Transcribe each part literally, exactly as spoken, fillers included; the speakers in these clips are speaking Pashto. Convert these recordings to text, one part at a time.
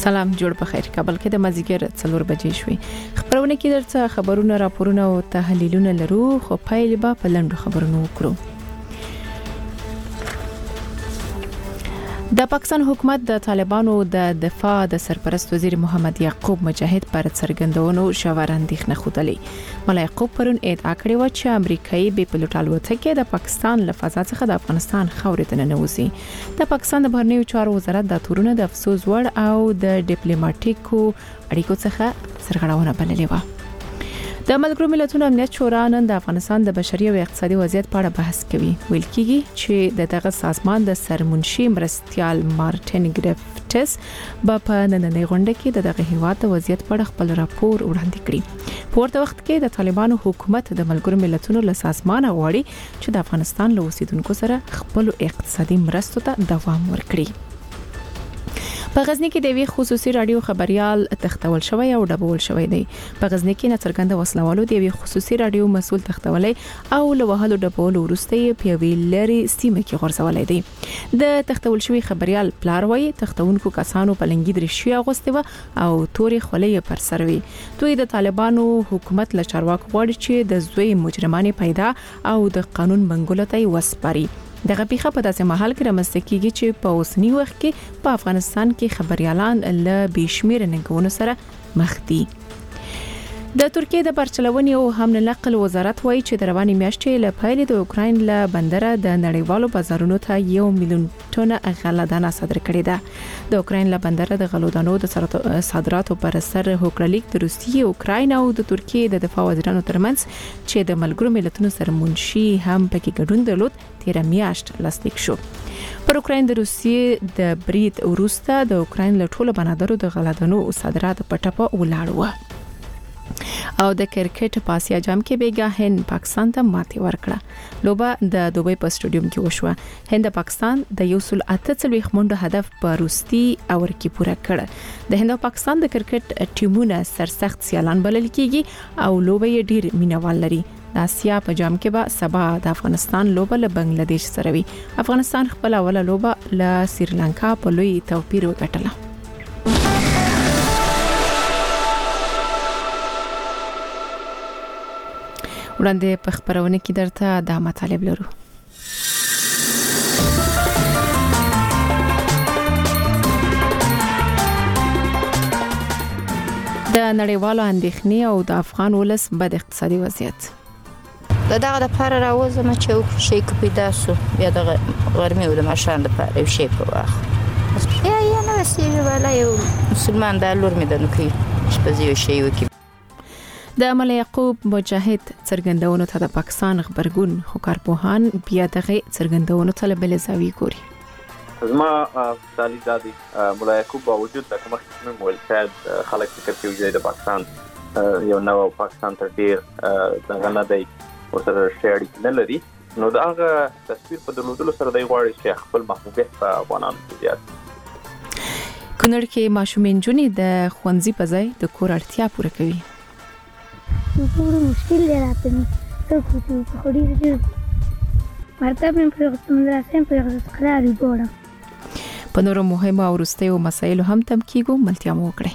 سلام جوړ په خیر. کابل کې د مازیګر څلور بجې شوې. خبرونه کې درته خبرونه راپورونه او تحلیلونه لرو، خو پایل به په لنډو خبرونو وکړو. د پاکستان حکومت د طالبانو د دفاع د سرپرست وزیر محمد یعقوب مجاهد پر څرګندونو شاور اندېښنه خوده. ملا یعقوب پرون ادعا کړې و چې امریکایي بې پلوټ الوتکې د پاکستان له فضا څخه د افغانستان خاورې ته ننوځي. د پاکستان د بهرنیو چارو وزارت د تورونه د افسوس وړ او د ډیپلوماټیکو اړیکو څخه سرغړونه بللې و. د ملګرو ملتونو امنیت شورا نن د افغانستان د بشري او اقتصادي وضعیت په اړه بحث کوي. ویل کیږي چې د دغه سازمان د سرمنشي مرستيال مارټین ګریفټس په نننۍ غونډه کې د دغه هیواد د وضعیت په اړه خپل راپور وړاندې کړی. په ورته وخت کې د طالبانو حکومت د ملګرو ملتونو له سازمان غواړي چې د افغانستان له اوسیدونکو سره خپل اقتصادي مرستو ته دوام ورکړي. په غزنی کې د وی خصوصي رادیو خبريال تختول شوی او ډبول شوی دی. په غزنی کې نڅرګند وسلوالو د وی خصوصي رادیو مسول تختولې او له وهلو ډبول ورسته په وی لري سیمه کې غورځولې دی. د تختول شوی خبريال پلاروي تختونکو کسانو په لنګي درشي اغوسته او توري خولې پر سروي. دوی د طالبانو حکومت له چارواکو غواړي چې د زوی مجرمانه پیدا او د قانون منګولو ته وسپاري. دغه پیښه په داسې محل کې رامنځته کیږي چې په اوسنی وخت کې په افغانستان کې خبريالان له بشمیر ننګونو سره مخ دي. د ترکیه د برچلونی او حمل نقل وزارت وایي چې د رواني میاشتې له پیل د اوکراین له بندره د نړیوالو بازارونو ته یو میلیون ټنه غله دانه صادر کړې ده. د اوکراین له بندره د غلو دانو د صادراتو پر سر هوکړلیک د روسیې، اوکراین او د ترکیه د دفاع وزیرانو ترمنځ چې د ملګرو ملتونو سره منشي هم پکې ګډون درلود تیر میاشت لاسلیک شو. پر اوکراین د روسیې د برید وروسته د اوکراین له ټولو بنادرو د غله دانو صادرات په ټپه ولاړ و. او د کرکټ په آسیا جام کې بیګا هند پاکستان ته ماتې ورکړه. لوبه د دوبۍ په سټډیوم کې وشوه. هند پاکستان د یو سل اته څلوېښت منډو هدف په وروستي اور کې پوره کړ. د هند او پاکستان د کرکټ ټیمونه سرسخت سیالان بلل کیږي او لوبه یې ډیر مینوال لري. د آسیا په جام کې به سبا د افغانستان لوبه له بنگلاديش سره وي. افغانستان خپل اوله لوبه له سریلانکا په لوی توپیر وګټله. وړاندې په خبرونه کې درته د مطالب لرو. د نړیوالو اندېښنې او د افغان ولس بد اقتصادي وضعیت. دا دغه د پر راوځم چې شي کو پیدا سو بیا د غرمې او د ماشان د پر یو شي په واخ یا یا نو سیمه ولا یو مسلمان د لور مې د نوکي شپږ شي وکي. د ملا یعقوب مجاهد څرګندونو ته د پاکستان خبرګون خو کارپوهان بیا دغه څرګندونو ته له بل زاویې ګوري. زما سالي دادي ملا یعقوب باوجود د کوم خدمت مول شاید خلک فکر کوي چې د پاکستان یو نو پاکستان تر ډیر دغه نه دی او سره شاړي نه لري. نو دا هغه تصویر په درلودلو سره د غواړي چې خپل محبوبیت په افغانانو کې زیات. کونړ کې ماشومین جونې د خوندزي په ځای د کور اړتیا پوره کوي. ټول مشکل راته نه څه کوي په خوري دې مرتبه په مدرسې په قرار وګورم. په نورو مهمه او وروستیو مسایلو هم تم کیږو ملتیا مو وکړي.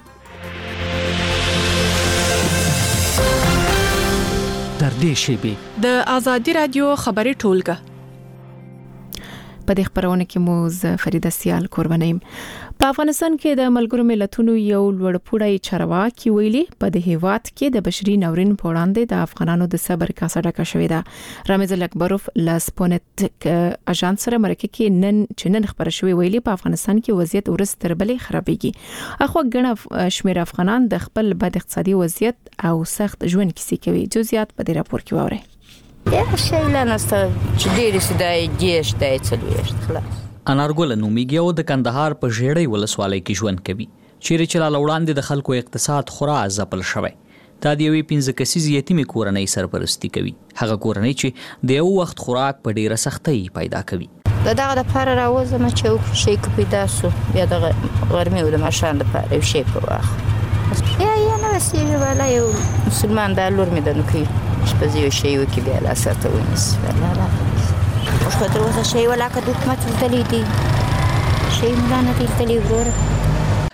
تر دې شیبې د آزادي رادیو خبري ټولګه په دې خبرونه کې مو ز فریده سیال قربانیم. په افغانستان کې د ملګرو ملتونو یو لوړپوړی چارواکي ویلي په دې هیواد کې د بشري ناورین په وړاندې د افغانانو د صبر کاسه ډکه شوې ده. رامز الاکبروف لسپونټ اژانس سره مرکه کې نن چې نن خبره شوې ویلي په افغانستان کې وضعیت ورس تر بلې خرابېږي. اخو ګڼه شمیر افغانان د خپل بد اقتصادي وضعیت او سخت ژوند کیسې کوي. جزئیات په دې راپور کې واورئ. یا شي لنسته چې ډېر سیدای دیش دای څلويشت خلاص. انارګل نومیږي او د کندهار په ژړې ولسوالۍ کې ژوند کوي. چیرې چې لا وړاندې د خلکو اقتصاد خورا ځپل شوی. دا د یوې پنځه کسیزې یتیمې کورنۍ سرپرستی کوي. هغه کورنۍ چې د یو وخت خوراک په ډیره سختۍ پیدا کوي. دا دغه د پر راوځم چې شي کو پیدا سو بیا د غرمې او د ماشان د پر یو شي په واخ یا یا نو سیمه ولا یو مسلمان د لور مې د نوکي شپږ یو شي وکي بیا لا سره ونیس والله لا اوس خو تر اوسه شي ولا که حکومت دلی دي شي نه نه دي دلی ورور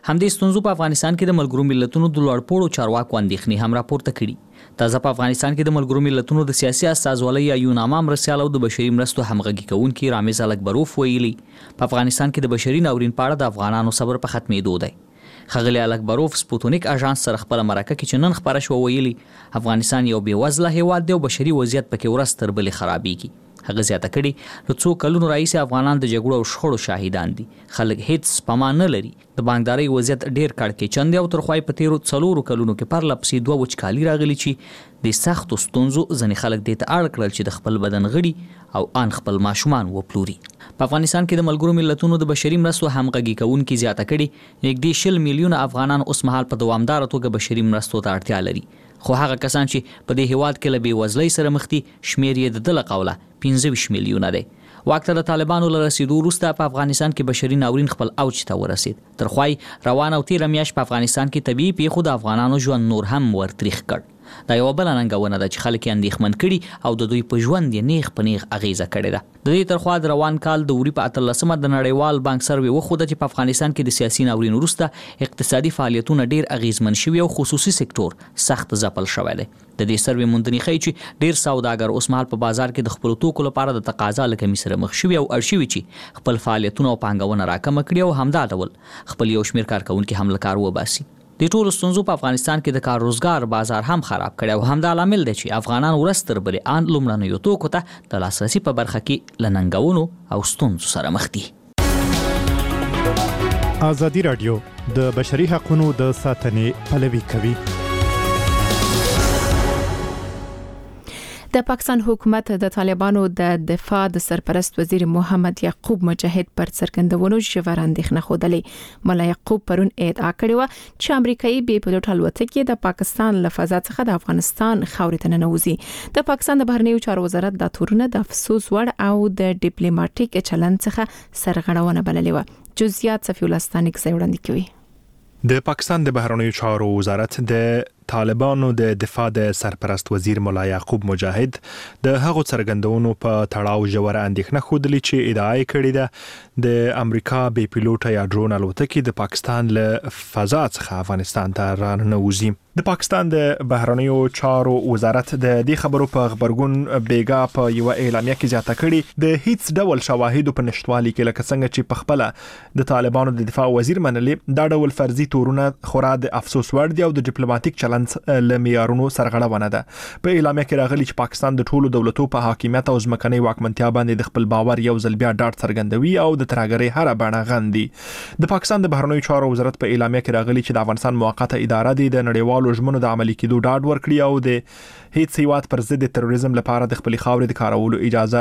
همدې ستونزو په افغانستان کې د ملګرو ملتونو د لوړپوړو چارواکو اندېښنې هم راپورته کړي. تازه په افغانستان کې د ملګرو ملتونو د سیاسي استازولۍ یا یوناما مرستیال او د بشري مرستو همغږي کوونکي رامز الکبروف ویلي په افغانستان کې د بشري ناورین په اړه د افغانانو صبر په ختمېدو دی. ښاغلی الکبروف سپوتونیک اژانس سره خپل مرکه کې چې نن خبره شو ویلي افغانستان یو بې وزله هیواد دی او بشري وضعیت پکې ورځ تر بلې خرابېږي. هغه زیاته کړي نو څو کلونو راهیسې افغانان د جګړو او شخړو شاهدان دي. خلک هیڅ سپما نه لري. د بانکدارۍ وضعیت ډیر کړکېچن دی او تر خوای په تیرو څلورو کلونو کې پرله پسې دوه وچکالي راغلي چې د سختو ستونزو ځینې خلک دې ته اړ کړل چې د خپل بدن غړي او ان خپل ماشومان وپلوري. په افغانستان کې د ملګرو ملتونو د بشري مرستو همغږي کوونکي زیاته کړي نږدې شل میلیونه افغانان اوس مهال په دوامداره توګه بشري مرستو ته اړتیا لري. خو هغه کسان چې په دې هیواد کې له بېوزلۍ سره مخ دي شمېر یې د ده له قوله پنځه ویشت میلیونه دی. واک ته د طالبانو له رسېدو وروسته په افغانستان کې بشري ناورین خپل اوج ته ورسېد. تر خوای روان او تېره میاشت په افغانستان کې طبیعي پیښو د افغانانو ژوند نور هم ورتریخ کړ. دا یوه بله ننګونه ده چې خلک یې اندېښمن کړي او د دوی په ژوند یې نیغ په نیغ اغیزه کړې ده. د دې تر خوا د روان کال د وری په اتلسمه د نړیوال بانک سروې وښوده چې په افغانستان کې د سیاسي ناورین وروسته اقتصادي فعالیتونه ډیر اغیزمن شوي او خصوصي سکتور سخت ځپل شوی دی. د دې سروې موندنې ښیي چې ډیر سوداګر اوس مهال په بازار کې د خپلو توکو لپاره د تقاضا له کمۍ سره مخ شوي او اړ شوي چې خپل فعالیتونه او پانګونه راکمه کړي او همدا ډول خپل یو شمېر کارکوونکي هم له کار وباسي. د ټولو ستونزو په افغانستان کې د کار روزګار بازار هم خراب کړی او همدا لامل دی چې افغانان ورځ تر بلې ان لومړنیو توکو ته د لاسرسي په برخه کې له ننګونو او ستونزو سره مخ دي. ازادي راډیو د بشري حقوقو د ساتنې پلوي کوي. د پاکستان حکومت د طالبانو د دفاع د سرپرست وزیر محمد یعقوب مجاهد پر څرګندونو ژور اندېښنه خوده. ملا یعقوب پرون ادعا کړې و چې امریکایي بې پیلوټ الوتکې د پاکستان له فضا څخه د افغانستان خاورې ته ننوځي. د پاکستان د بهرنیو چارو وزارت د تورونه د افسوس وړ او د ډیپلوماټیک چلند څخه سرغړونه بللې و. جزئیات صفی الله ستانیک وړاندې کوي. د پاکستان د بهرنیو چارو وزارت د طالبانو د دفاع د سرپرست وزیر ملا یعقوب مجاهد د هغو څرګندونو په تړاو ژوره اندېښنه ښودلې چې ادعا یې کړې ده د امریکا بې پیلوټه یا ډرون الوتکې د پاکستان له فضا څخه افغانستان ته راننوځي. د پاکستان د بهرنیو چارو وزارت د دې خبرو په خبرګون بیګا په یو اعلامیه کې زیاته کړي د هیڅ ډول شواهدو په نشټوالي کې لکه څنګه چې په خپل د طالبانو د دفاع وزیر منلې دا ډول فرضي تورونه خورا د افسوس وړ دي او د ډیپلوماټیک چلند له معیارونو سرغړونه ده. په اعلامیه کې راغلي چې پاکستان د ټولو دولتو په حاکمیت او ځمکنۍ واکمنتیا باندې د خپل باور یو ځل بیا ډاډ څرګندوي او د ترهګرۍ هره بڼه غندي. د پاکستان د بهرنیو چارو وزارت په اعلامیه کې راغلي چې د افغانستان موقته اداره د نړیوالو ژمنو د عملي کېدو ډاډ ورکړي او د هیڅ هیواد پر ضد تروریزم لپاره د خپل خاورې د کارولو اجازه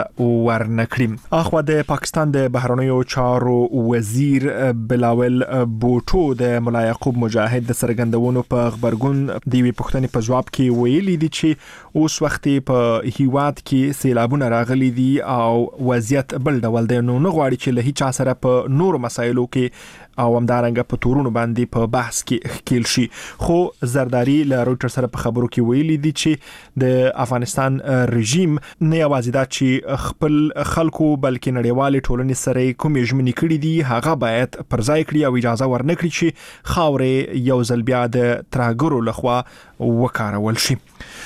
ورنکړي. اخو د پاکستان د بهرنیو چارو وزیر بلاول بوټو د ملا یعقوب مجاهد د څرګندونو په خبرګون د وی پښتنې په جواب کې ویلي دي چې اوس وخت په هیواد کې سیلابونه راغلي دي او وضعیت بل ډول دی. نو نه غواړي چې له هیڅ سره په نور مسایلو کې او همدارنګه په تورونو باندې په بحث کې ښکیل شي. خو زرداری له رويټر سره په خبرو کې ویلي دي چې د افغانستان رژیم نه یوازې دا چې خپل خلکو بلکې نړیوال ټولنې سره کومې ژمنې کړې دي هغه باید پر ځای کړي او اجازه ورنکړي چې خاورې یو ځل بیا د ترهګرو لخوا وکارول شي.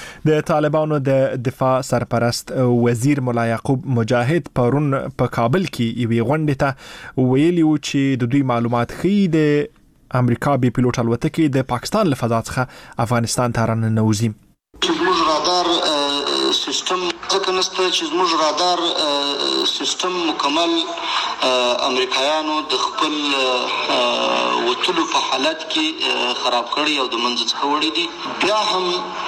د طالبانو د دفاع سرپرست وزیر ملا یعقوب مجاهد پرون په کابل کې یوې غونډې ته ویلي و چې د دوی معلومات ښیي د امریکا بې پیلوټ الوتکې د پاکستان له فضا څخه افغانستان ته راننوځي. زموږ رادار سیستم ځکه نشته چې زموږ رادار سیستم مکمل امریکایانو د خپل وټلو په حالت کې خراب کړی او د منځ څخه وړي دي. بیا هم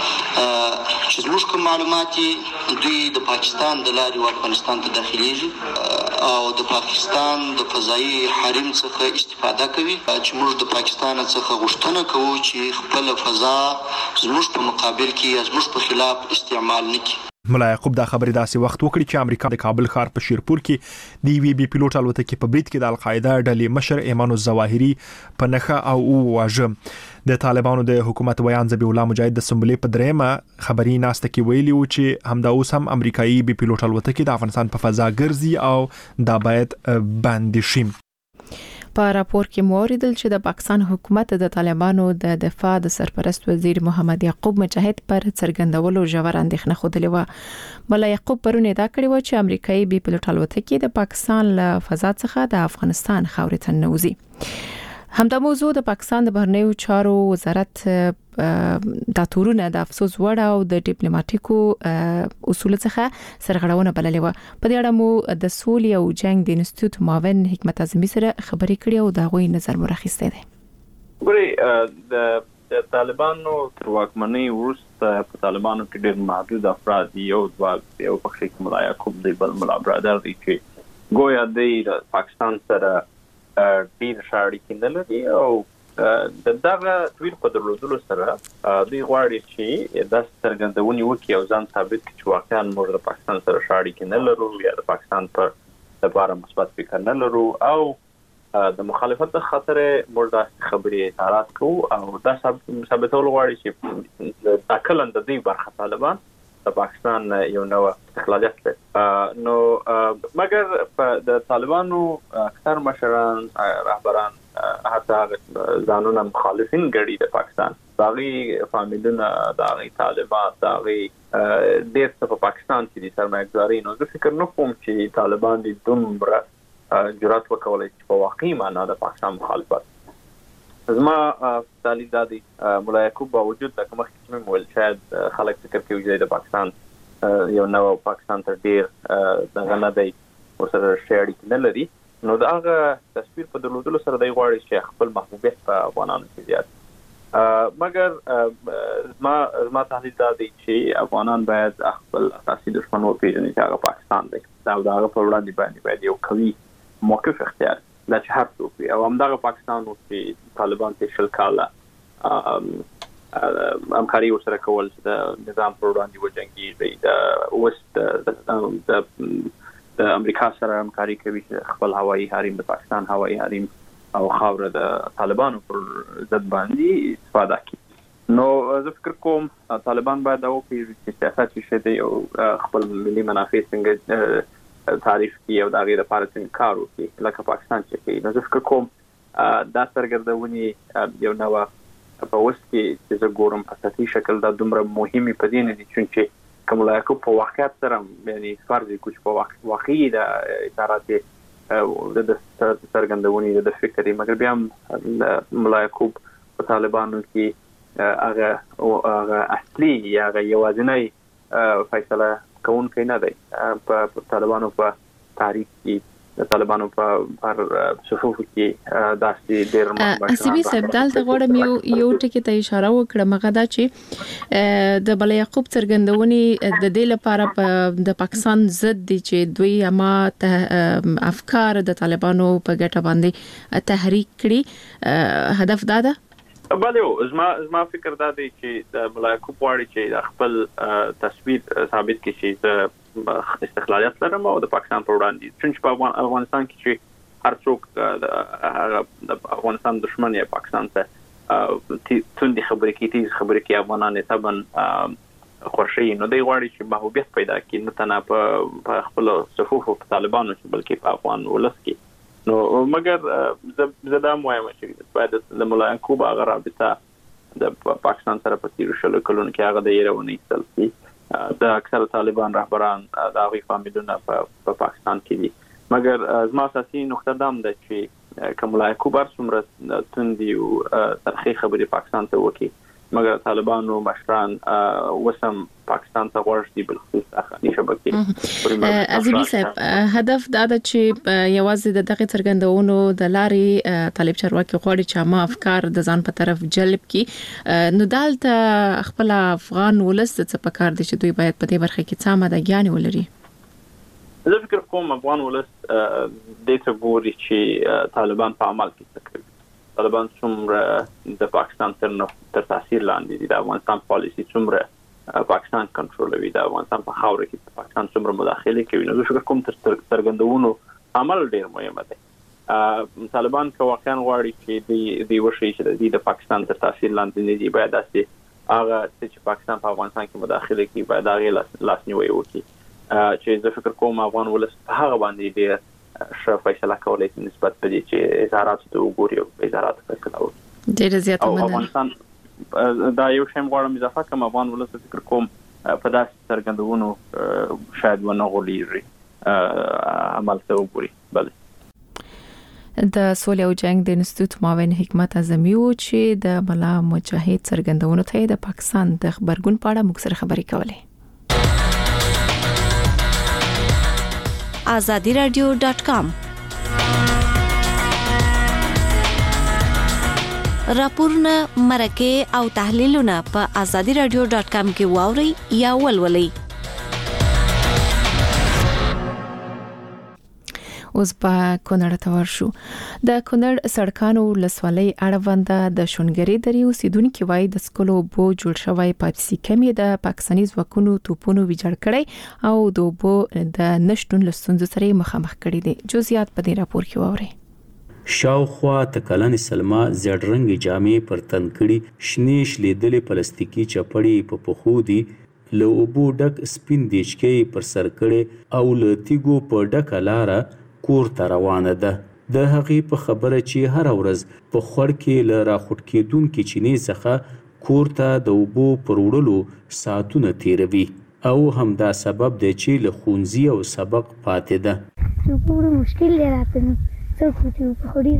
چې زموږ کوم معلومات دوی د پاکستان د لارې افغانستان ته داخليږي او د پاکستان د فضایي حریم څخه استفاده کوي چې موږ د پاکستان څخه غوښتنه کوو چې خپل فضا زموږ په مقابل کې زموږ په خلاف استعمال نکړي. ملا یعقوب دا خبرې داسې وخت وکړي چې امریکا د کابل ښار په شیرپور کې د یوې بې پیلوټ الوتکې په برید کې د القاعده ډلې مشر ایمان الظواهري په نښه او وواژه. د طالبانو د حکومت ویان ذبیح الله مجاهد د سنبلې په درېمه خبري ناسته کې ویلي و چې همدا اوس هم امریکایي بې پیلوټ الوتکې د افغانستان په فضا ګرځي او دا باید بند شي. په راپور کې موریدل چې د پاکستان حکومت د طالبانو د دفاع د سرپرست وزیر محمد یعقوب مجاهد پر څرګندولو ژور اندېښنه خوده و. ملا یعقوب پرون دا کړی و چې امریکایي بي پلوټ الوتکې د پاکستان له فضا څخه د افغانستان خاورې ته ننوځي. همدا موضوع د پاکستان د بهرنیو چارو وزارت د تورونه د افسوس وړ او د ډیپلوماټیکو اصول څخه سرغړونه بللې و. په دې اړه مو د سولې او جنگ د انسټیټیوټ معاون حکمت اعظمي سره خبرې کړې او دا غوي نظر مرخصته ده. ګوري د طالبانو تر واکمنۍ وروسته په طالبانو کې ډېر محدود افراد یو ځواب یو پخې کې ملا یعقوب دی بل ملا برادر دی چې ګویا د پاکستان سره ډیر شاړي کې نه لري او د دغه تویر په درلودلو سره دوی غواړي چې د څرګندونې وکړي او ځان ثابت کړي چې واقعا موږ د پاکستان سره شاړي کې نه لرو یا د پاکستان پر لپاره مثبت فکر نه لرو او د مخالفت د خطر موږ د خبرې اظهارات کوو او دا ثابتول غواړي چې د کلن د دوی برخه طالبان د پاکستان یو نوو استقلالیت لري. نو مګر د طالبانو اکثر مشران رهبران حتی ځانونه مخالفین ګڼي د پاکستان باغی فامیلونه داغي طالبات داغي ډېر څه په پاکستان کې د سرمایه‌ګذاري نو زه فکر نه کوم چې طالبان د دومره جرأت وکولای چې په واقعي معنا د پاکستان مخالفت زما تعلیق دادی ملا یعقوب باوجود د کومه چې مول شاید خلک فکر کوي چې د پاکستان یو نو پاکستان تر ډیر د غنا دی ورسره شاړي نه لري نو دا هغه تصویر په درلودلو سره د غواړي چې خپل محبوبیت په افغانانو کې زیات مګر ما ما تحلیل دادی چې افغانان باید خپل اساسي دښمن وپیژني چې هغه پاکستان دی دا هغه په وړاندې باندې باید یو قوي موقف اختیار لا چې هر څوک وي او همدغه پاکستان او چې طالبان ته شل کاله همکاري ورسره کول چې د نظام پر وړاندې وجنګي د اوس د د امریکا سره همکاري کوي چې خپل هوایي حریم د پاکستان هوایي حریم او خاوره د طالبانو پر ضد باندې استفاده کوي نو زه فکر کوم طالبان باید او چې سیاست شي د خپل ملي منافع څنګه تعریف کی او دا غیر لپاره څنګه کار وکړي لکه پاکستان چې کوي نو زه فکر کوم دا سرګردونی یو نو په وست کې چې زه ګورم په سطحي شکل دا دومره مهمه پدې نه دي چې کوم لا کو په واقعیت سره یعنی فرض کوم په واقعي د ادارات د سرګردونی د فکرې مګر بیا ملا یعقوب په طالبانو کې هغه هغه اصلي یا یوازینی فیصله کون کې نه دی په طالبانو په تاریخ کې د طالبانو په پر صفوف کې داسې ډېر مهمه اسبي سبدال ته غوړم یو یو ټکی ته اشاره وکړه مګه دا چې د بل یعقوب څرګندونی د دې لپاره د پاکستان ضد دي چې دوی اما افکار د طالبانو په ګټه باندې تحریک کړي هدف دا ده بله زما زما فکر دا دی چې د ملا یعقوب واړي چې خپل تصویر ثابت کړي چې استقلالیت لرم او د پاکستان پر وړاندې چې په افغانستان کې چې هر څوک د افغانستان دشمن یا پاکستان ته تندې خبرې کوي تیز خبرې کوي افغانان تبن خوشي نو دی غواړي چې محبوبیت پیدا کړي نه تنه په خپل صفوف په طالبانو بلکې په افغان ولس کې نو مګر زدا مهمه چې باید د ملا یعقوب هغه رابطه د پاکستان سره په تیر شلو کلونو کې هغه د ایرانی سلسي د اکثر طالبان رهبران د هغه فامیلونه په پاکستان کې دي مګر زما اساسي نقطه دا ده چې کوم ملا یعقوب څومره تندي او ترخی خبرې پاکستان ته وکي مګر طالبانو مشران وسم پاکستان ته ورشي بل خصوص اخني شبکې ازبي صاحب هدف دا ده چې یوازې د دغه څرګندونو د لارې طالب چارواکي غواړي چې ما افکار د ځان په طرف جلب کړي نو دالته خپل افغان ولست څه پکار دي چې دوی باید په دې برخه کې څه ماده ګانې ولري زه فکر کوم افغان ولست د ته ګوري چې طالبان په عمل کې څه کوي طالبان څومره د پاکستان تر تر تاثیر لاندې دي د افغانستان پالیسی څومره پاکستان کنټرولوي د افغانستان په خاوره کې پاکستان څومره مداخله کوي نو زه کوم تر څرګندونو عمل ډیر مهم دی طالبان که واقعا غواړي چې د وشي چې د پاکستان تر تاثیر لاندې نه دي باید داسې هغه چې پاکستان په افغانستان کې مداخله کوي باید هغه لاسنیوي وکړي چې زه فکر کوم افغان ولس په هغه باندې ډیر ښه فیصله کولای شي نسبت په دې چې اظهارات ته وګوري او اظهارات وکړي. ډېر زیات او مننه. افغانستان دا یو شی غواړم اضافه کوم، افغان ولس فکر کوم په داسې څرګندونو شاید ونه غولېږي عمل ته وګوري. بله د سولې او جنگ د انسټیټیوټ معاون حکمت اعظمي و چې د ملا مجاهد څرګندونو ته د پاکستان د خبرګون په اړه موږ سره خبرې کولې. azadi radio dot com راپورونه مرکه او تحلیلونه په azadi radio dot com کې واوري یا ولولئ. اوس په کونړ ته ورشو. د کونړ سړکانو لسوالۍ اړوند د شونګری درې اوسیدونکو وای د سکولو بو جوړ شوی پاپسي کمی د پاکستاني ځواکونو توپونو ویجاړ کړي او د بو د نشټون لستونزو سره مخامخ کړي دي. جزئیات په دې راپور کې واوري. شاوخوا تکلن سلما زړ رنگ جامې پر تن کړي، شنې شلیدلې پلاستیکي چپړې په پخو دي، له اوبو ډک سپین دیچکې پر سر کړي او له تیګو په ډکه لاره کور ته روانه ده. د هغې په خبره چې هر ورځ په خور کې له راخوټ کېدونکې چینې څخه کور ته د اوبو پر وړلو ساعتونه تیروي او همدا سبب دی چې له ښوونځي او سبق پاتې ده. اوبه مشکل دی راته نو څه کوو په خو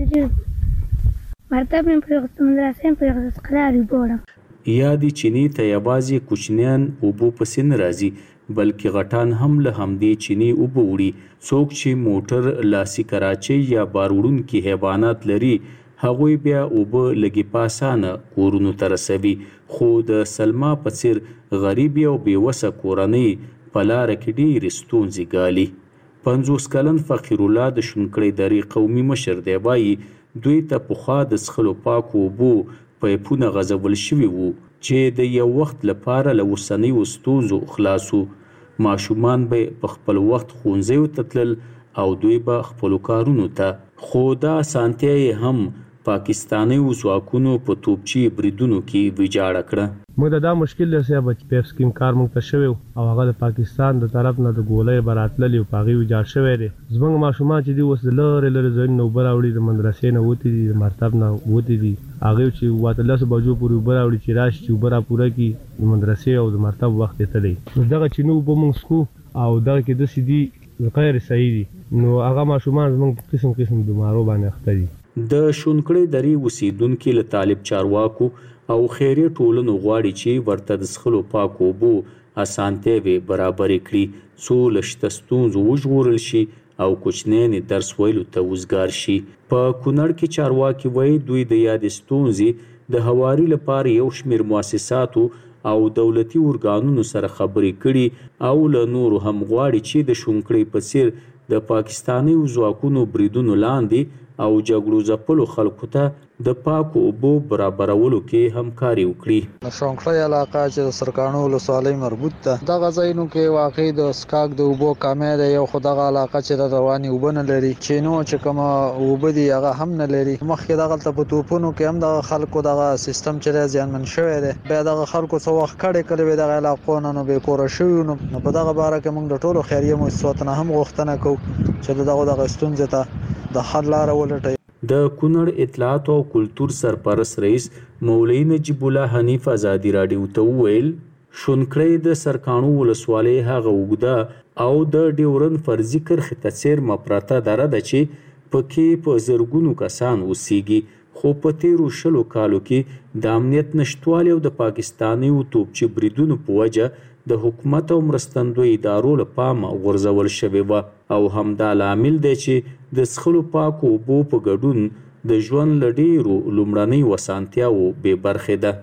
ډېر مرتب مې په یوه مدرسې مې په یوه سقلار اوبه وړم. یا دې چینې ته یوازې کوچنیان اوبو پسې نه راځي بلکې غټان هم له همدې چینې اوبه وړي. څوک چې موټر لاسي کراچۍ یا بار وړونکي حیوانات لري هغوی بیا اوبه لږې په اسانه کورونو ته رسوي، خو د سلما په څېر غریبې او بېوسه کورنۍ په لاره کې ډېرې ستونزې ګالي. پنځوس کلن فقیر الله د شونکړې درې قومي مشر دی، وایي دوی ته پخوا د څښلو پاکو اوبو پایپونه غځول شوي وو چې د یو وخت لپاره له اوسنیو ستونزو خلاصو. ماشومان به په خپل وخت ښوونځیو ته تلل او دوی به خپلو کارونو ته، خو دا اسانتیا یې هم پاکستانیو ځواکونو په توپچي بریدونو کې ویجاړه کړه. موږ دا مشکل لسه به پیپ سکیم کار موږ ته شوی او هغه د پاکستان د طرف نه د ګولۍ براتللی او پاغي ویجاړ شوی دی. زموږ ماشومان چې دی اوس لرې لرې ځای نه اوبه راوړي، د مدرسې نه وتی دي، د مرتب نه وتی دي، هغه چې واته لس بجو پورې اوبه راوړي چې راشي چې اوبه را پوره کړي د مدرسې او د مرتب وخت یې تللی. نو دغه چې نو اوبه موږ څکو او دغه کې داسې دي غیر صحیح دي، نو هغه ماشومان زموږ قسم قسم بیمارو باندې اخته دي. د شونکړې درې اوسیدونکي له طالب چارواکو او خیریه ټولنو غواړي چې ورته د څښلو پاکو اوبو اسانتیاوې برابرې کړي، څو له شته ستونزو وژغورل شي او کوچنیان درس ویلو ته وزګار شي. په کونړ کې چارواکي وایي دوی د یادې ستونزې د هواري لپاره یو شمېر مؤسساتو او دولتي ارګانونو سره خبرې کړي او له نورو هم غواړي چې د شونکړې په څېر د پاکستاني ځواکونو بریدونو لاندې او جګړو ځپلو خلکو ته د پاکو اوبو برابرولو کې همکاري وکړي. د شونکړې علاقه چې د سرکانو ولسوالۍ مربوط ده، دغه ځایونو کې واقع د سکاک د اوبو کمې ده. یو خو دغه علاقه چې د رواني اوبه نه لري، چینو چې کومه اوبه دي هغه هم نه لري. مخکې دغلته په توپونو کې هم دغه خلکو دغه سیستم چې زیانمن شوی دی، بیا دغه خلکو څه وخت کړی کړی وي دغه علاقو نه نو بې کوره شوي. نو په دغه باره کې موږ د ټولو خیریه مؤسساتو نه هم غوښتنه کوو چې دغه دغه ستونزې ته د حل لاره ولټوي. د کونړ اطلاعات او کلتور سرپرست رئیس مولوي نجیب الله حنیف ازادي راډیو ته وویل شونکړې د سرکانو ولسوالۍ هغه اوږده او د ډیورن فرضي کرښې ته څیرمه پرته دره ده چې پکې په زرګونو کسان اوسیږي، خو په تیرو شلو کالو کې د امنیت نشتوالي او د پاکستانیو توپچي بریدونو په وجه د حکومت او مرستندوی ادارو له پامه غورځول شوې وه او همدا لامل دی چې د څښلو پاکو اوبو په ګډون د ژوند له ډېرو لومړنیو اسانتیاوو بې برخې ده.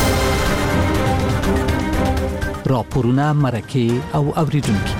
راپورونه، مرکې او اوریدونکي.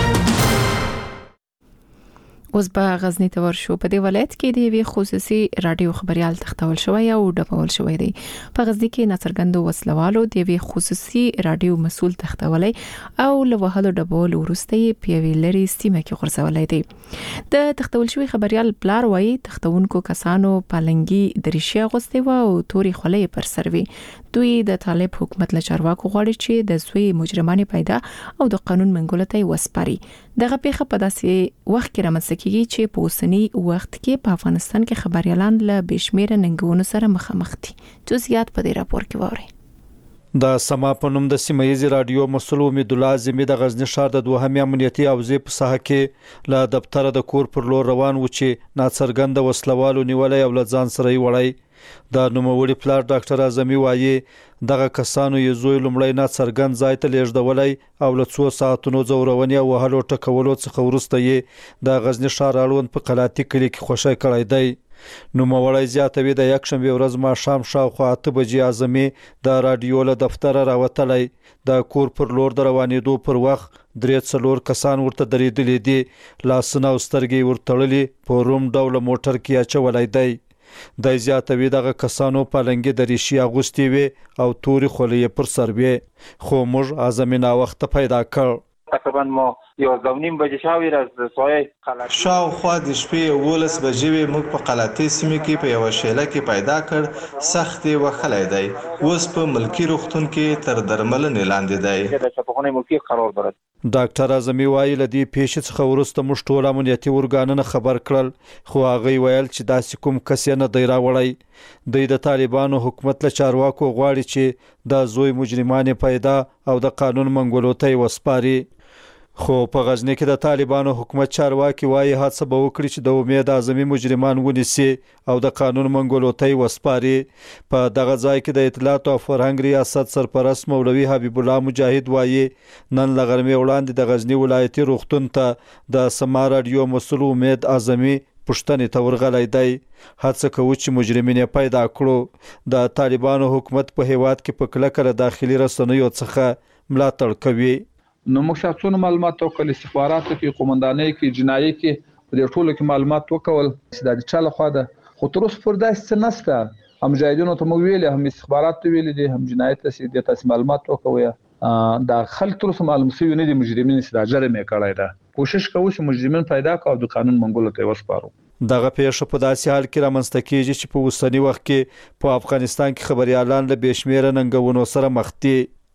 اوس به غزنی ته ورشو. په دې ولایت کې د یوې خصوصي رادیو خبريال تختول شوی او ډبول شوی دی. په غزنی کې ناڅرګندو وسلوالو د یوې خصوصي رادیو مسول تختولای او له وهلو ډبول ورسته په یوې لري سیمه کې خرڅولای دی. د تختول شوی خبريال پلار وایي تختونکو کسانو پالنګي دریشي اغوستي و او توري خولې پر سروي. دوی د طالب حکومت له چارواکو غواړي چې د سوی مجرمانه پیدا او د قانون منګولته وسپاري. دغه پیښه په داسې وخت کې رامنځته کیږي چې په اوسنی وخت کې په افغانستان کې خبريالان له بشمیره ننګونو سره مخامخ دي. جزئیات په دې راپور کې واورئ. د سما په نوم د سیمایي رادیو مسؤل امید الله زمي د غزنی ښار د دوهمې امنیتي اوزې په ساحه کې له دفتر د کور پر لور روان و چې ناڅرګند وسلوالو نیولې او لځان سره یې وړي. د نوموړي پلار ډاکټر اعظمي وایي دغه کسانو یې زوی لومړی ناڅرګند ځای ته لیږدولی او له څو ساعتونو ځورونې او وهلو ټکولو څخه وروسته یې د غزنی ښار اړوند په قلاتي کلي کې خوشی کړی دی. نوموړی زیاتوي د یکشنبې ورځ ماښام شاوخوا اته بجې اعظمي د رادیو له دفتره راوتلی. د کور پر لور د روانېدو پر وخت درې څلور کسان ورته درېدلي دي. لاسونه او سترګې یې ورتړلي په روم ډوله موټر کې اچولی دی. د زیاتوي دغه کسانو پالنګي د ریشي اغوستي وي او توري خولې پر سر وي. خو موږ اعظمي نا وخت پیدا کړ. تقریبا ما یازده و نیم بجې شاوې راز سایه قلاتي شاوخوا د شپې اوولس بجې وې موږ په قلاتي سیمې کې په یوه شیله کې پیدا کړ. سخت یې وهلی دی. اوس په ملکي روغتون کې تر درملنې لاندې دی. د شفاخانه ملکي قرار دارد. ډاکټر اعظمي وایي له دې پیښې څخه وروسته موږ ټول امنیتي ارګانونه خبر کړل خو هغوی ویل چې داسې کوم کس یې نه دی راوړی. دوی د طالبانو حکومت له چارواکو غواړي چې د زوی مجرمان پیدا او د قانون منګولو ته یې وسپاري. خو په غزنی کې د طالبانو حکومت چارواکي وایي هڅه به وکړي چې د امید اعظمي مجرمان ونیسي او د قانون منګولو ته یې وسپاري. په دغه ځای کې د اطلاعات او فرهنګ ریاست سرپرست مولوي حبیب الله مجاهد وایي نن له غرمې وړاندې د غزنی ولایتي روغتون ته د سما رادیو مسؤل امید اعظمي پښتنې ته ورغلی دی. هڅه کوو چې مجرمین یې پیدا کړو. د طالبانو حکومت په هیواد کې په کلکه له داخلي رسنیو څخه ملاتړ کوي. نو موږ شخصونو معلومات وکړل، استخباراتو کې، قومندانۍ کې، جنایي کې، په دې ټولو کې معلومات وکول چې دا د چا لخوا ده. خو تر اوسه پورې داسې څه نشته. هم مجاهدینو ته موږ ویلي، هم استخباراتو ته ویلي دي، هم جنایي ته چې دې تاسې معلومات وکوئ. دا خلک تر اوسه معلوم شوي نه دي مجرمین چې دا جرم یې کړی ده. کوشش کوو چې مجرمین پیدا کړو او د قانون منګولو ته یې وسپارو. دغه پیښه په داسې حال کې رامنځته کیږي چې په اوسني وخت کې په افغانستان کې خبريالان له بېشمیره ننګونو سره مخ دي.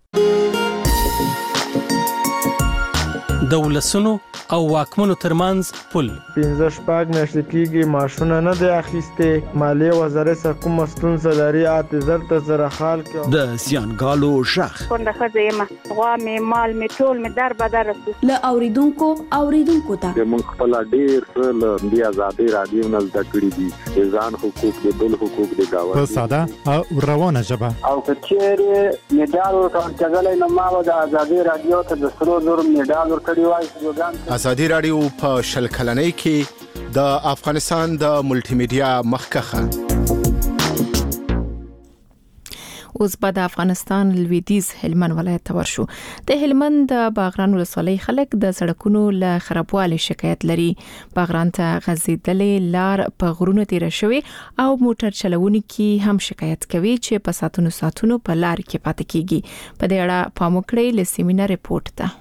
د ولسونو او واکمنو ترمنځ پل پنځه شپږ میاشتې کېږي معاشونه نه دی اخیستې. مالیې وزارت څخه کومه ستونزه لري اته زر ته زره خال کې د زیانګالو شخ کونډه ښځه یم، غوا مې مال مې ټول مې در بدر رسو له اوریدونکو اوریدونکو ته موږ خپل ډېر څه له دې ازادي رادیو نه زده کړي دي. د ځان حقوق د بل حقوق د گاونډي په ساده او روانه ژبه او که چیرې میډال ورکول کېدلی نو ما به د ازادي رادیو ته د سرو زرو میډال ورکړی وای. ازادي رادیو په شل کلنۍ کې د افغانستان د ملټي میډیا مخکخه. اوس به د افغانستان لویدیځ هلمند ولایت ته ورشو. د هلمند د باغران ولسوالۍ خلک د سړکونو له خرابوالي شکایت لري. باغران ته غځېدلې لار په غرونو تیره شوې او موټر چلوونکي هم شکایت کوي چې په ساتونو ساتونو په لار کې پاتې کیږي. په دې اړه پام وکړئ له سیمینار ریپورت ته.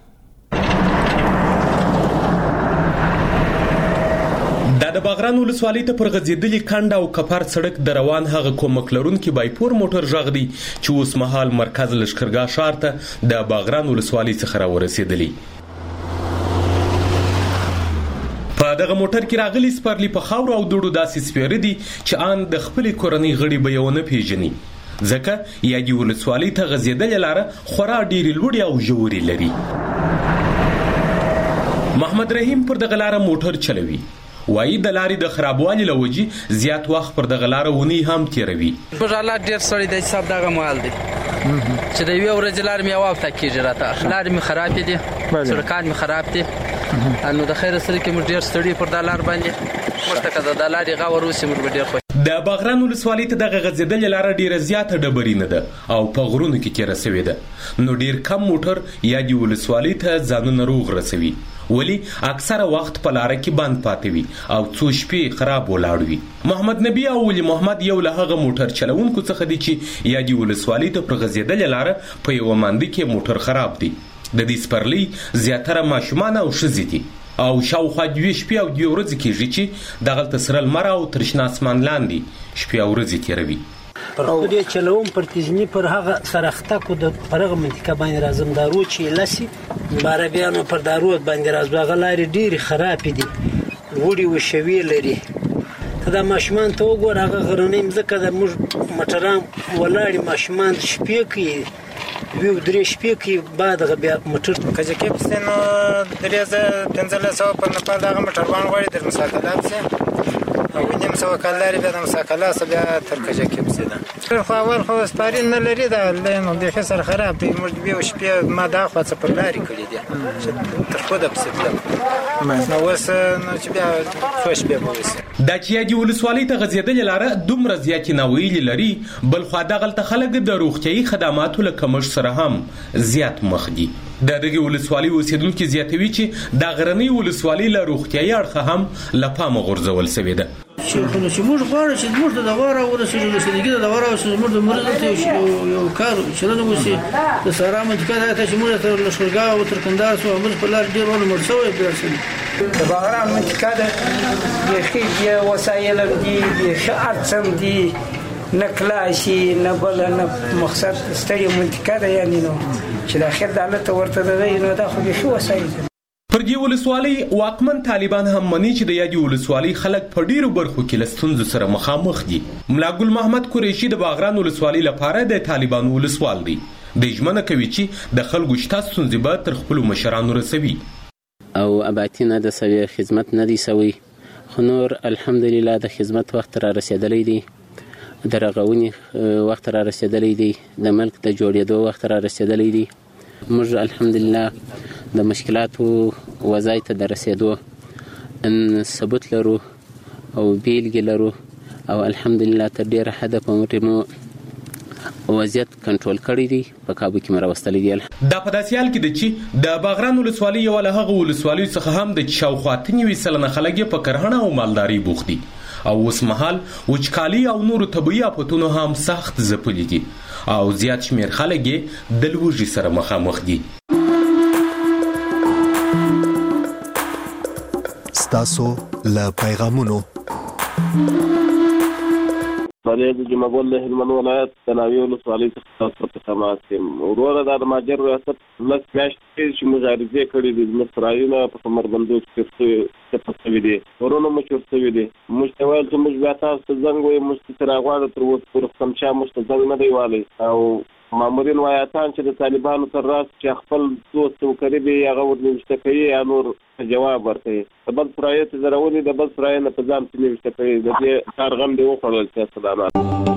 د باغران ولسوالۍ ته پر غځېدلي کند او کپر سړک د روان هغه کومک لرونکي بایپور موټر غږ دی چې اوس مهال مرکز لشکرګاه ښار ته د باغران ولسوالۍ څخه راورسېدلی. په دغه موټر کې راغلي سپرلي په خاورو او دوړو داسې سپېره دي چې ان د خپلې کورنۍ غړي به یې ونه پیژني، ځکه یادې ولسوالۍ ته غځېدلې لاره خورا ډېرې لوړې او ژورې لري. محمد رحیم پر دغه لاره موټر چلوي. وایي د لارې د خرابوالي له وجې زیات وخت پر دغه لاره ونی هم تیروي. موږ حالات ډېر سړی دی حساب دغه مال دی چې د یوې ورځې لارې مې یوه هفته کېږي راته. لارې مې خرابې دي، سړکان مې خراب دي. نو د خیره سره کې موږ ډېر ستړي پر دا لار باندې. موږ ته که د دا لارې غور وسي موږ به ډېر خوښ. د باغران ولسوالۍ ته دغه غځېدلې لاره ډېره زیاته ډبرینه ده او په غرونو کې تېره سوې ده. نو ډېر کم موټر یادې ولسوالۍ ته ځانونه روغ رسوي، ولی اکثره وخت په لاره کې بند پاتې وي او څو شپې خراب ولاړ وي. محمد نبی او ولی محمد یو له هغه موټر چلوونکو څخه دي چې یادې ولسوالۍ ته پر غځېدلې لاره په یوه منډه کې موټر خراب دي. د دې سپرلي زیاتره ماشومان او ښځې دي او شاوخوا دوې شپې او دوې ورځې کېږي چې دغلته سره لمر او تر شنه اسمان لاندې شپې او ورځې تېروي. پر خود یې چلوم پر تیزني پر هغه سرختکو د پر هغه منطقه باندې راځم دارو چې لسی باربیانو پر دارو باندې راځو. هغه لارې ډېرې خرابې دي. وړي وشوي لري. ته دا ماشومان ته وګوره، هغه غرنۍ مځکه ده، موږ موټران ولاړې ماشومان شپې کوي، یو درې شپې کوي، بعد هغه بیا موټر کجکي پسې نو درې زره پنځلس سوه پر نفر دغه موټروان غواړي در مساکلات سي او نیم سوه کال لري بیا د مساکلات سه بیا تر کجکي پسې ده. خو اول خو سپارین نه لري، دا نو بیخي سره خراب دی. موږ بیا شپې ما دا خوا څه پر لارې کړي دي چې تر خوده پسې تلم، نو اوس نو چې بیا څو شپې به وسي. دا چې یادې ولسوالۍ ته غځېدلې لاره دومره زیاتې ناویلې لري، بل خوا دغلته خلک د روغتیایي خدماتو له کمښت سره هم زیات مخ دي. د دغې ولسوالۍ اوسېدونکي زیاتوي چې دا غرنۍ ولسوالۍ له روغتیایي اړخه هم له پامه غورځول سوې ده. چې موږ غواړو چې موږ ته دوا راورسېږي، رسېدګي د دوا راورسېږي، موږ د مریض ته یو کار چلند وشي. د سارا منطقه دا ته چې موږ تر لښکرګاه او تر کندهار سو موږ په لار ډېر ونه مړ شوی بیا شي. د بغرام منطقه ده، بیخي بیا وسایل هم دي، بیخي ارڅ هم دي، نه کلاشي نه بل نه مقصد ستړې منطقه ده، یعنې نو چې د اخر د حالت ورته دغه نو دا خو بیخي وسایل دي. پر دې ولسوالۍ واکمن طالبان هم مني چې د یادې ولسوالۍ خلک په ډیرو برخو کې له ستونزو سره مخامخ دي. ملا ګل محمد قریشي د باغران ولسوالۍ لپاره د طالبانو ولسوال دی. د ژمنه کوي چې د خلکو شته ستونزې به تر خپلو مشرانو رسوي. او اباتینه د سوي خدمت نه دی سوي، خو نور الحمدلله د خدمت وخت را رسیدلی دی، د رغونې وخت را رسیدلی دی، د ملک د جوړېدو وخت را رسیدلی دی. موږ الحمدلله د مشکلاتو وضعیت ته د رسیدو ثبوت لرو او بیلګې لرو، او الحمدلله تر ډېره حده په مو وضعیت کنټرول کړی دی، په کابو کې مروستلی دی. دا په داسې حال کې ده چې د باغران ولسوالۍ یوه له هغه ولسوالیو څخه هم د شاوخوا اته نوي سلنه خلک یې په کرهڼه او مالدارۍ بوخت دي، او اوس مهال وچکالي او نورو طبیعي آفتونو هم سخت ځپلي دي، او زیات شمېر خلک یې د لوږې سره مخامخ دي. ستاسو له پیغامونو فریاد جمعګل له هلمند ولایت د ناوې ولسوالۍ څخه تاسو ته تماس یم. وروره دا د مهاجر ریاست لس میاشتې چې مبارزې کړې دي، زموږ سرایونه په کمربندو کې چپه شوي دي، ورونه مو چور شوي دي. موږ ته ویل چې موږ بیا تاسو ته زنګ وایو، موږ ته راغواړو، تر اوسه پورې خو چا موږ ته زنګ نه دی والی. او مامورین وایاتان چې د طالبانو تر راس چې خپل دوست او قریب یې هغه ورنوشته کوي یا نور جواب ورکوي. د بل سرایه چې درونې د بل سرایه نه په ځان چې نوشته کوي، د دې کار غم دی وخوړل. سلامات.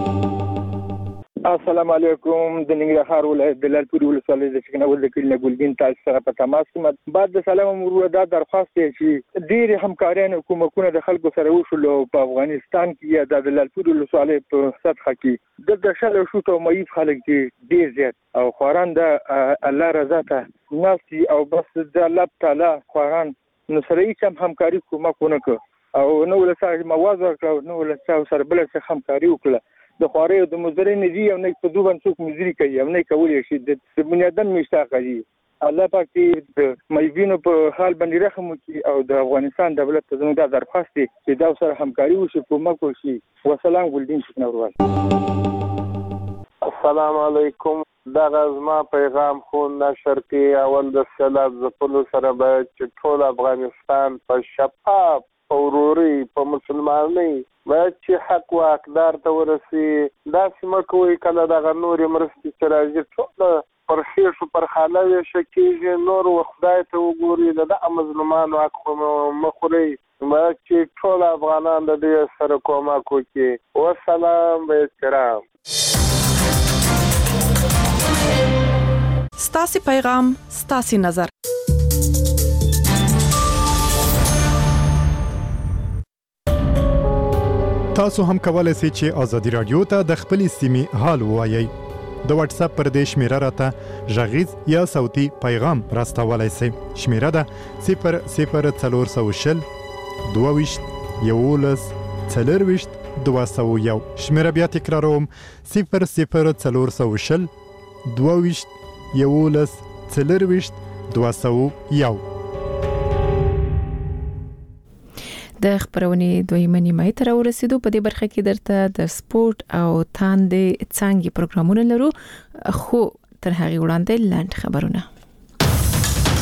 السلام علیکم. د ننګرهار ولایت د لالپورې ولسوالۍ د شکناول د کلي ګلګین تاسو سره په تماس یم. بعد د سلام مرور دا درخواست دی چې ډېر همکاران حکومتونه د خلکو سره وشلو په افغانستان کې یا د لالپورې ولسوالۍ په سطح کې د دشل شو ته مېف خلک دي ډېر زیات، او خوران د الله رضا ته ناسي، او بس د الله تعالی خوران نو سره هیڅ هم همکاري کومه کونه کو، او نو له سره موازه ورکړو، نو له سره بل څه همکاري وکړه. د خوارې د مزرې نه دي، او نه په دوه باندې څوک مزري کوي، او نه کولی شي د بنیادم مشتاق دي. الله پاک دې د مېوینو په حال باندې رحم وکړي، او د افغانستان دولت ته زموږ د درخواست دی چې دا سره همکاري وشي، کومک وشي. وسلام. ګلدین شکناور. السلام علیکم. دغه زما پیغام خو نشر کې اول د سیلاب ځپلو سره به چې ټول افغانستان په شفاف په ورورۍ په مسلمانۍ باید چې حق و حقدار ته ورسي. داسې مه کوئ کله دغه نورې مرستې چې راځي ټوله پر خېښو پر خاله ویشه کېږي، نور و خدای ته وګوري، د دغه مظلومانو حق خو مه خورئ. باید چې ټول افغانان د دې سره کومک وکړي. وسلام به احترام. ستاسې پیغام ستاسې نظر. تاسو هم کولای شئ چې ازادي رادیو ته د خپلې سیمې حال ووایئ. د واتس اپ پر دې شمیره راته غږیز یا صوتي پیغام راستولای شئ. شمیره ده صفر صفر څلور سوه شل دوه ویشت یولس څلور ویشت دوه سوه یو. شمیره بیا تکراروم، صفر صفر څلور سوه شل دوه ویشت یولس څلور ویشت دوه سوه یو. د خبرونې دویمه نیمه تر ورسېدو. په دې برخه کې درته د سپورت او تاندې څانګې پروګرامونه لرو، خو تر هغه وړاندې لاند خبرونه.